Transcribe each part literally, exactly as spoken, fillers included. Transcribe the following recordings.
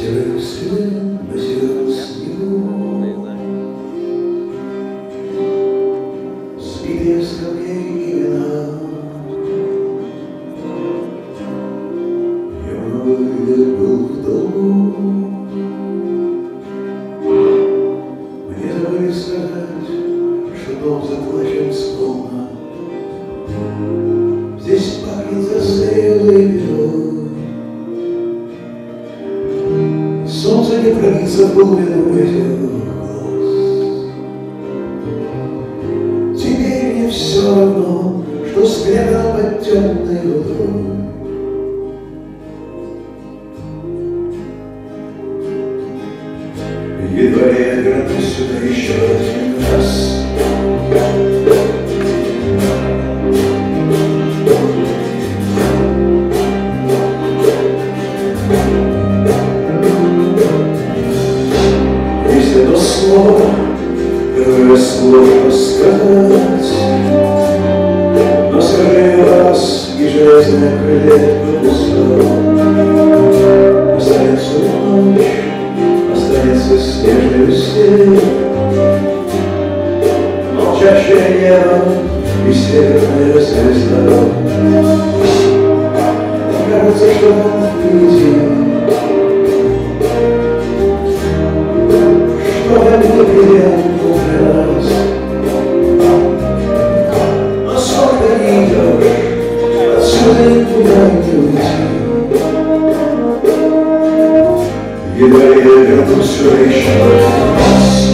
Серый свет на сером снегу, сбитые скамьи имена. Я много лет был в долгу, мне забыли сказать, что дом заплачен сполна. Здесь пахнет застарелой виной. Солнце не пробиться в глубину этих глаз. Теперь мне все равно, что спрятал под темной водой. Едва ли я вернусь сюда еще один раз. Это слово, которое сложно сказать, но скажи раз, и железная клетка пуста. Останется ночь, останется снежный степь, молчащее небо и северная звезда. Кажется, что там впереди но сколько не идешь, отсюда никуда не уйти. Едва ли я вернусь сюда еще раз.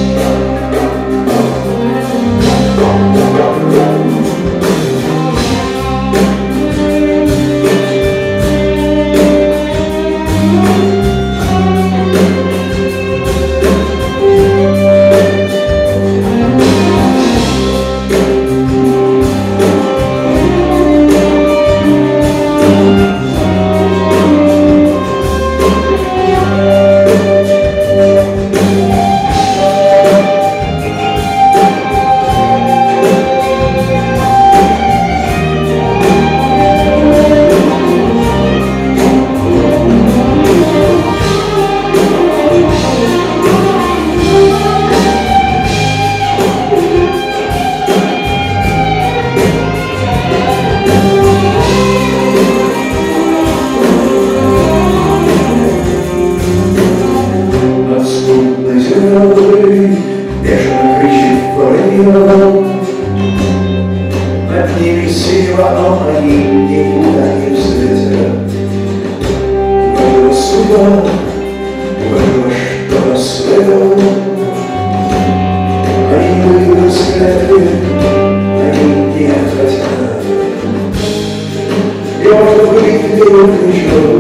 Бешено кричит воронье, над ними сила, но они никуда не взлетят. Важно судьба, важно, что рассвет. Они выйдут с клятвы, они не хотят. И может быть, верю, причем